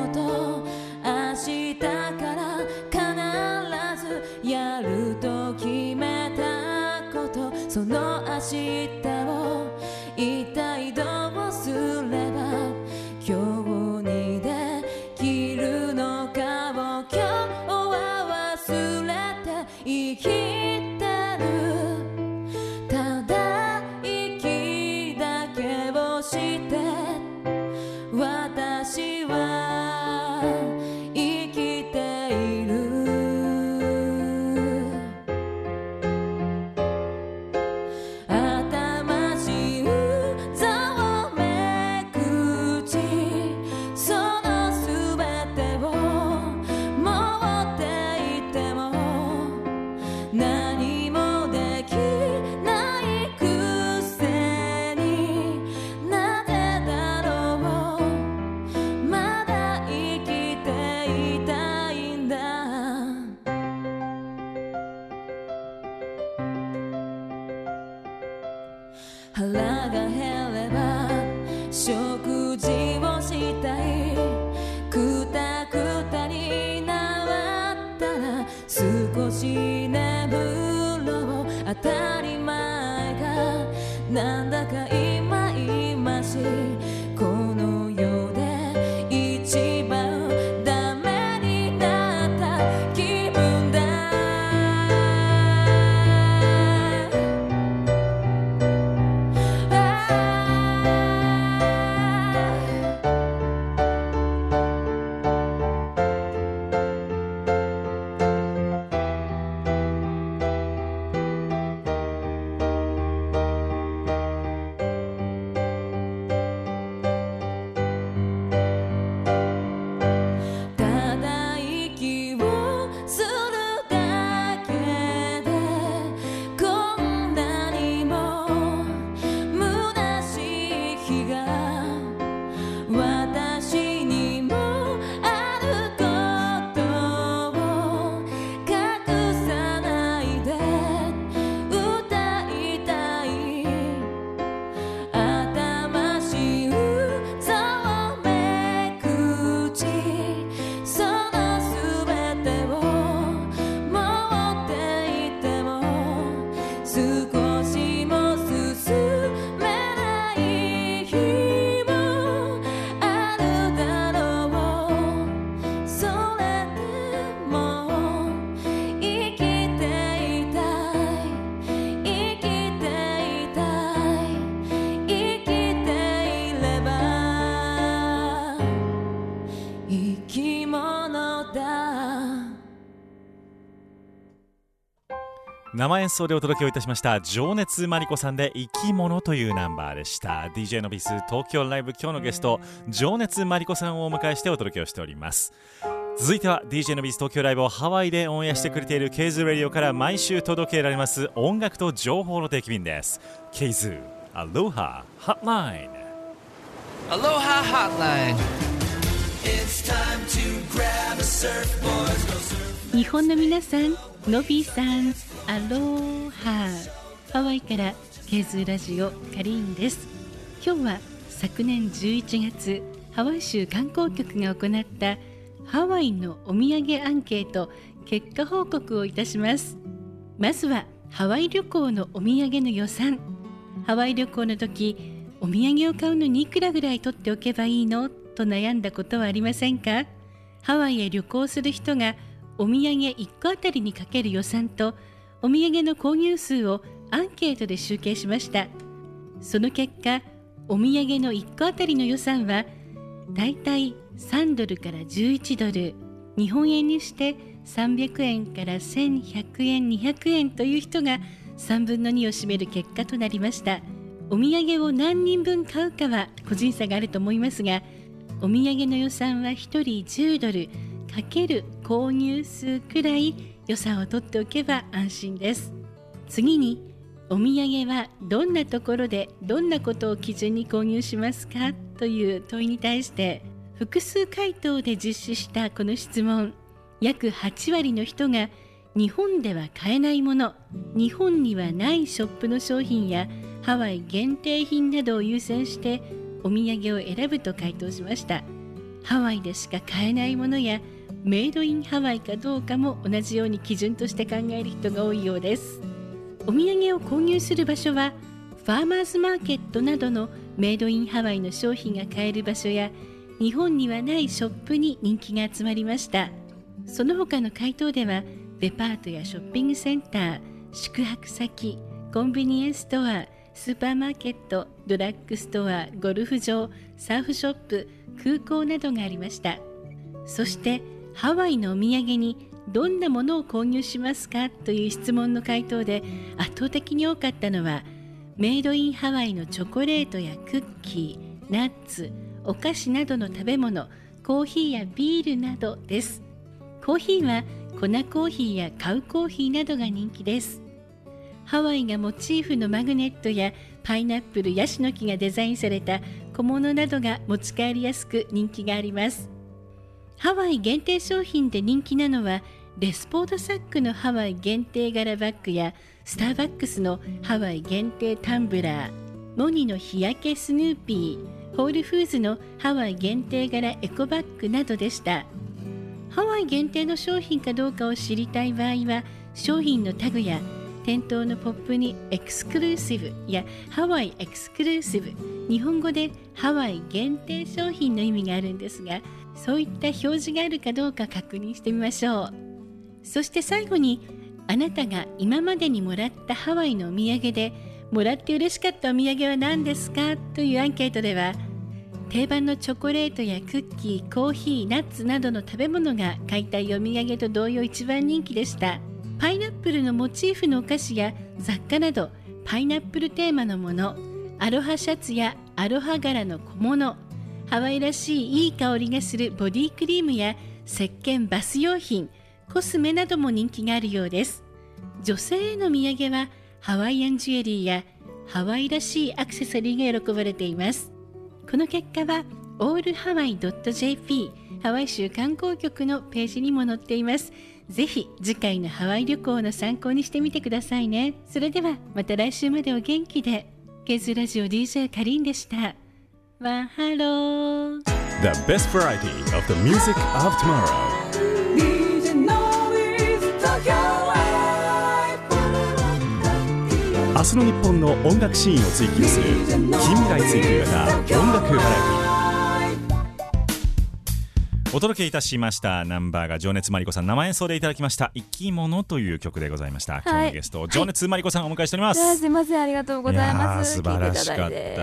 明日から必ずやると決めたこと、その明日を一体どうすれば今日にできるのかを、今日は忘れて生きてる。ただ息だけをして私は生きている。頭しうざをめくち、そのすべてを持っていても何もできないくせに、なぜだろう、まだ生きていたいんだ。腹が減れば食事をしたい、くたくたになったら少し眠ろう。当たり前がなんだか今々しい、この世で一番ダメになった気分だ。ただ息をするだけでこんなにも虚しい日が私にもあることを隠さないで歌いたい。頭しうざをめくち、そのすべてを持っていても少しも進めない日もあるだろう。それでも生きていたい、生きていたい、生きていれば生き物だ。 生演奏でお届けをいたしました情熱マリコさんで生き物というナンバーでした。 DJ のビス東京ライブ、今日のゲスト情熱マリコさんをお迎えしてお届けをしております。続いては DJ のビス東京ライブをハワイでオンエアしてくれているケイズラディオから毎週届けられます音楽と情報の定期便です。ケイズアロハハットライン。 Aloha Hotline. 日本の皆さん、のびーさん、アローハ。ハワイからケーズラジオカリーンです。今日は昨年11月ハワイ州観光局が行ったハワイのお土産アンケート結果報告をいたします。まずはハワイ旅行のお土産の予算。ハワイ旅行の時、お土産を買うのにいくらぐらい取っておけばいいのと悩んだことはありませんか？ハワイへ旅行する人がお土産1個あたりにかける予算とお土産の購入数をアンケートで集計しました。 その結果、お土産の1個あたりの予算はだいたい3ドルから11ドル、日本円にして300円から1100円200円という人が3分の2を占める結果となりました。お土産を何人分買うかは個人差があると思いますが、お土産の予算は1人10ドルかける購入数くらい予算を取っておけば安心です。次に、お土産はどんなところでどんなことを基準に購入しますかという問いに対して複数回答で実施したこの質問、約8割の人が日本では買えないもの、日本にはないショップの商品やハワイ限定品などを優先してお土産を選ぶと回答しました。ハワイでしか買えないものやメイドインハワイかどうかも同じように基準として考える人が多いようです。お土産を購入する場所はファーマーズマーケットなどのメイドインハワイの商品が買える場所や日本にはないショップに人気が集まりました。その他の回答ではデパートやショッピングセンター、宿泊先、コンビニエンスストア、スーパーマーケット、ドラッグストア、ゴルフ場、サーフショップ、空港などがありました。そしてハワイのお土産にどんなものを購入しますかという質問の回答で圧倒的に多かったのはメイドインハワイのチョコレートやクッキー、ナッツ、お菓子などの食べ物、コーヒーやビールなどです。コーヒーは粉コーヒーやカウコーヒーなどが人気です。ハワイがモチーフのマグネットやパイナップル、ヤシの木がデザインされた小物などが持ち帰りやすく人気があります。ハワイ限定商品で人気なのはレスポートサックのハワイ限定柄バッグやスターバックスのハワイ限定タンブラー、モニの日焼けスヌーピー、ホールフーズのハワイ限定柄エコバッグなどでした。ハワイ限定の商品かどうかを知りたい場合は商品のタグや店頭のポップにエクスクルーシブやハワイエクスクルーシブ、日本語でハワイ限定商品の意味があるんですが、そういった表示があるかどうか確認してみましょう。そして最後に、あなたが今までにもらったハワイのお土産でもらって嬉しかったお土産は何ですかというアンケートでは、定番のチョコレートやクッキー、コーヒー、ナッツなどの食べ物が買いたいお土産と同様一番人気でした。パイナップルのモチーフのお菓子や雑貨などパイナップルテーマのもの、アロハシャツやアロハ柄の小物、ハワイらしいいい香りがするボディクリームや石鹸、バス用品、コスメなども人気があるようです。女性への土産はハワイアンジュエリーやハワイらしいアクセサリーが喜ばれています。この結果は allhawaii.jp ハワイ州観光局のページにも載っています。ぜひ次回のハワイ旅行の参考にしてみてくださいね。それではまた来週までお元気で。ケズラジオ DJ カリンでした。ワンハロー。 The best variety of the music of tomorrow。明日の日本の音楽シーンを追求する近未来追求型音楽バラエティ。お届けいたしましたナンバーが情熱マリコさん生演奏でいただきました生き物という曲でございました、今日のゲスト、情熱マリコさんをお迎えしております。 すいません、ありがとうございます。 素晴らしかったです、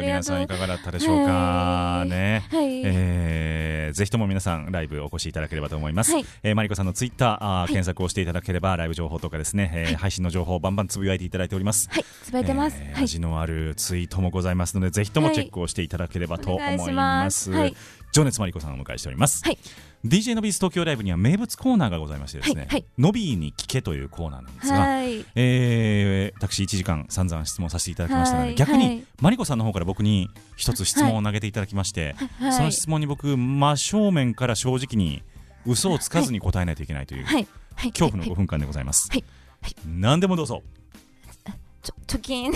皆さんいかがだったでしょうか、ね、ぜひとも皆さんライブお越しいただければと思います、マリコさんのツイッター検索をしていただければライブ情報とかですね、配信の情報をバンバンつぶやいていただいております。 つぶやいてます、 味のあるツイートもございますので、ぜひともチェックをしていただければと思います。情熱マリコさんをお迎えしております、DJ のビーズ東京ライブには名物コーナーがございましてですね、のびーに聞けというコーナーなんですが、私1時間散々質問させていただきましたので、逆にマリコさんの方から僕に一つ質問を投げていただきまして、その質問に僕真正面から正直に嘘をつかずに答えないといけないという恐怖の5分間でございます。何でもどうぞ。 貯金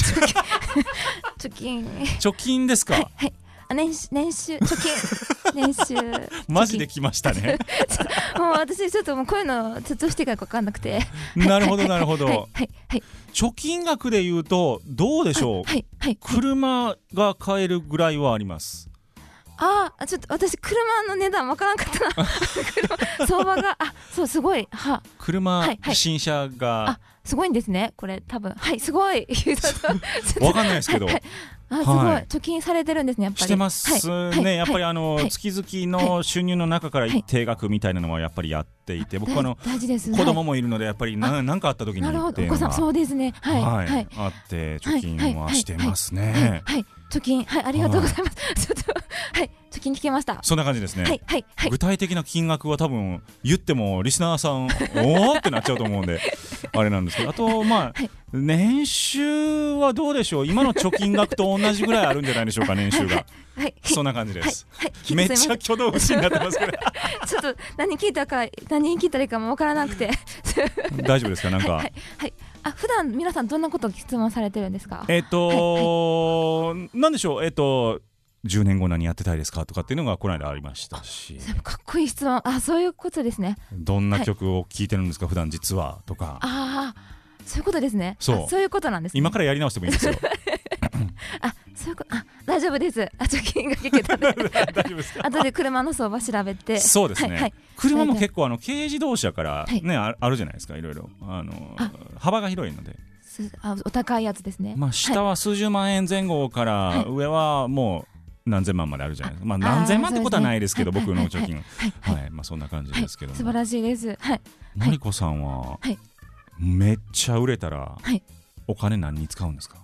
貯金ですか。 年収貯金年収マジで来ましたねもう私ちょっともうこういうのちょっとしてから分かんなくてなるほどなるほど、貯金額でいうとどうでしょう、車が買えるぐらいはあります。 ちょっと私車の値段わからんかったな相場がそうすごい車、新車がすごいんですねこれ多分すごいわかんないですけど、 すごい貯金されてるんですねやっぱりしてますね、やっぱり月々の収入の中から一定額みたいなのはやっぱりやっていて、僕大事です子供もいるのでやっぱり何かあった時になるほっていうのがそうですねあって貯金はしてますね。 貯金ありがとうございますちょっと貯金聞けました。 そんな感じですね。具体的な金額は多分言ってもリスナーさんおーってなっちゃうと思うんであれなんですけど、あと年収はどうでしょう。今の貯金額と同じぐらいあるんじゃないでしょうか年収が。そんな感じです。めっちゃ挙動不審になってますからちょっと何聞いたらいいかもわからなくて大丈夫ですか。なんか普段皆さんどんなことを質問されてるんですか。 なんでしょう、10年後何やってたいですかとかっていうのがこの間ありましたし、 かっこいい質問。そういうことですね。 どんな曲を聴いてるんですか、普段実はとか。 そういうことですね。そういうことなんですね。 今からやり直してもいいですよそういうこと。大丈夫です。貯金が聞けたんで大丈夫ですか。 後で車の相場調べて。 そうですね、車も結構軽自動車からね、あるじゃないですか。いろいろ幅が広いのでお高いやつですね。 下は数十万円前後から上はもう何千万まであるじゃないですか。何千万ってことはないですけど、僕の貯金そんな感じですけども。 素晴らしいです。 マリコさんはめっちゃ売れたらお金何に使うんですか。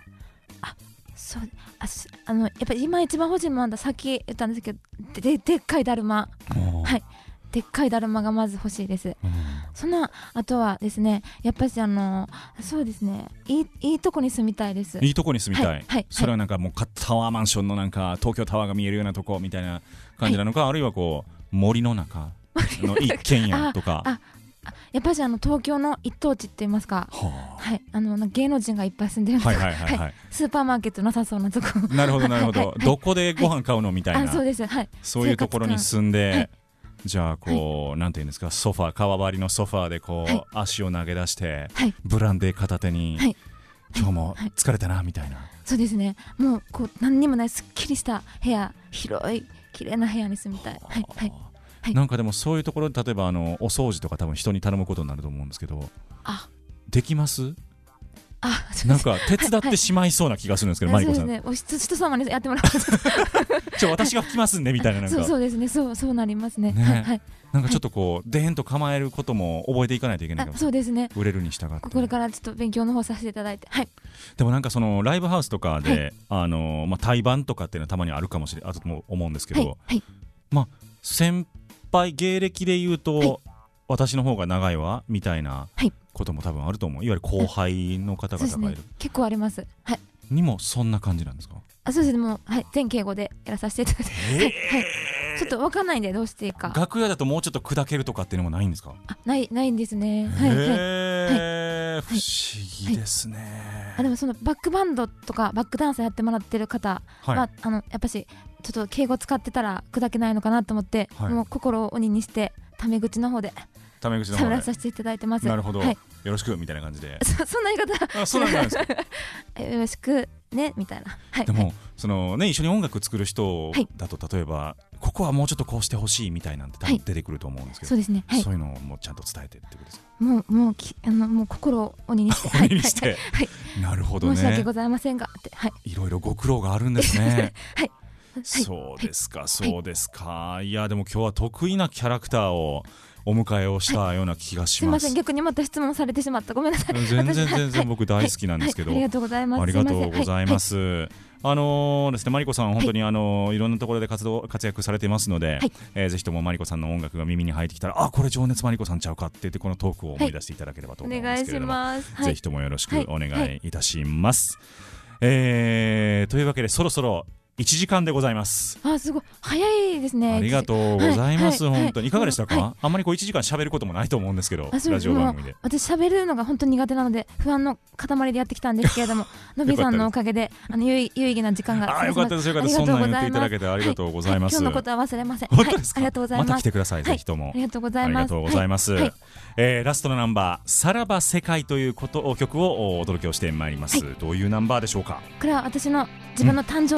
やっぱり今一番欲しいものはさっき言ったんですけど、でっかいだるま。でっかいだるまがまず欲しいです。その後はですね、やっぱりそうですね、いいとこに住みたいです。 いいとこに住みたい。それはなんかもうタワーマンションのなんか東京タワーが見えるようなとこみたいな感じなのか、あるいはこう森の中の一軒家とか。 やっぱり東京の一等地って言いますか、芸能人がいっぱい住んでるスーパーマーケットなさそうなとこなるほどなるほど、どこでご飯買うのみたいな、そういうところに住んで、じゃあこうなんていうんですか、ソファー、革張りのソファーでこう足を投げ出してブランデー片手に今日も疲れたなみたいな。 そうですね、もうこう何にもないすっきりした部屋、広い綺麗な部屋に住みたい。 なんかでもそういうところで例えばお掃除とか多分人に頼むことになると思うんですけど、できます？なんか手伝ってしまいそうな気がするんですけど、マリコさん。 そうですね、人様にやってもらう私が拭きますんでみたいな、なんかそうですね、そうなりますね。 なんかちょっとこうでーんと構えることも覚えていかないといけないかも。 そうですね、 売れるに従ってこれからちょっと勉強の方させていただいて。 でもなんかそのライブハウスとかで対バンとかっていうのはたまにあるかもしれないと思うんですけど、先輩芸歴で言うと私の方が長いわみたいなことも多分あると思う。いわゆる後輩の方々がいる。 結構あります。 にもそんな感じなんですか。 そうですね、もう全敬語でやらさせていただいて、ちょっと分かんないんでどうしていいか。 楽屋だともうちょっと砕けるとかっていうのもないんですか。 ないんですね。 不思議ですね。 でもそのバックバンドとかバックダンサーやってもらってる方は、やっぱしちょっと敬語使ってたら砕けないのかなと思って、もう心を鬼にしてタメ口の方で喋らさせていただいてます。 なるほど、よろしくみたいな感じで。 そんな言い方。 そんな感じですか。 よろしくねみたいな。 でもそのね、一緒に音楽作る人だと、例えばここはもうちょっとこうしてほしいみたいなんて多分出てくると思うんですけど、 そうですね、 そういうのをもうちゃんと伝えてってことですか。 もう心を鬼にして鬼にして、なるほどね、 申し訳ございませんがって、 いろいろご苦労があるんですね。そうですか、そうですか。いやでも今日は得意なキャラクターをお迎えをしたような気がします。 すみません、逆にまた質問されてしまった、ごめんなさい。 全然僕大好きなんですけど、 ありがとうございます。 ありがとうございます。ですね、マリコさん本当にいろんなところで活躍されていますので、ぜひともマリコさんの音楽が耳に入ってきたら、これ情熱マリコさんちゃうかって言ってこのトークを思い出していただければと思うんですけれども、ぜひともよろしくお願いいたします。というわけでそろそろ1時間でございます。 すごい早いですね。 ありがとうございます。本当にいかがでしたか。あんまりこう1時間喋ることもないと思うんですけど、ラジオ番組で。 私喋るのが本当に苦手なので不安の塊でやってきたんですけれども、のびさんのおかげで有意義な時間が。 よかったです、よかったです。そんな言っていただけてありがとうございます。 今日のことは忘れません。 本当ですか。 ありがとうございます。 また来てください、ぜひとも。 ありがとうございます。 ありがとうございます。ラストのナンバー、さらば世界という曲をお届けをしてまいります。どういうナンバーでしょうか。 これは私の自分の誕生日に書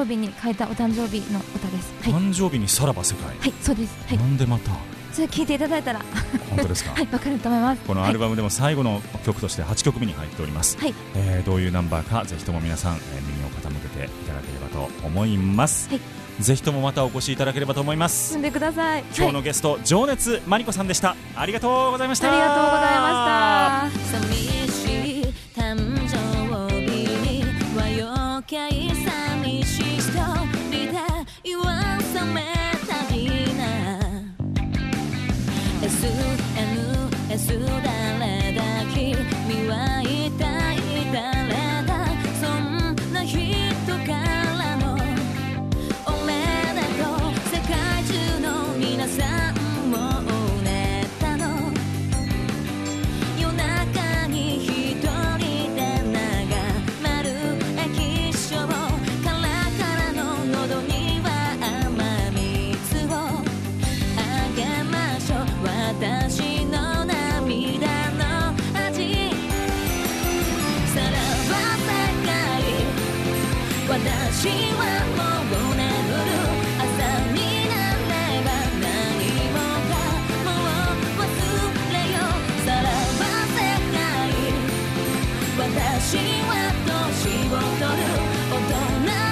いたお誕生日の歌です。はい、 誕生日にさらば世界。 はい、そうです。はい、 なんでまたそれ聞いていただいたら本当ですか。 はい、わかると思います。 このアルバムでも最後の曲として8曲目に入っております。 はい、 どういうナンバーかぜひとも皆さん、耳を傾けていただければと思います。 はい、 ぜひともまたお越しいただければと思います。 住んでください。 今日のゲスト、情熱まりこさんでした。ありがとうございました。 ありがとうございました。 寂しい誕生日には余計寂しい一人で言わさめたいな。 SNS 誰だ君は一体誰だ。そんな人からのおめでとう。世界中の皆さんも寝たの。夜中に一人で眺める液晶カラカラの喉には甘蜜をあげましょう。私の涙の味。さらば世界。私はもう眠る。朝になれば何もかも忘れよう。さらば世界。私は年を取る大人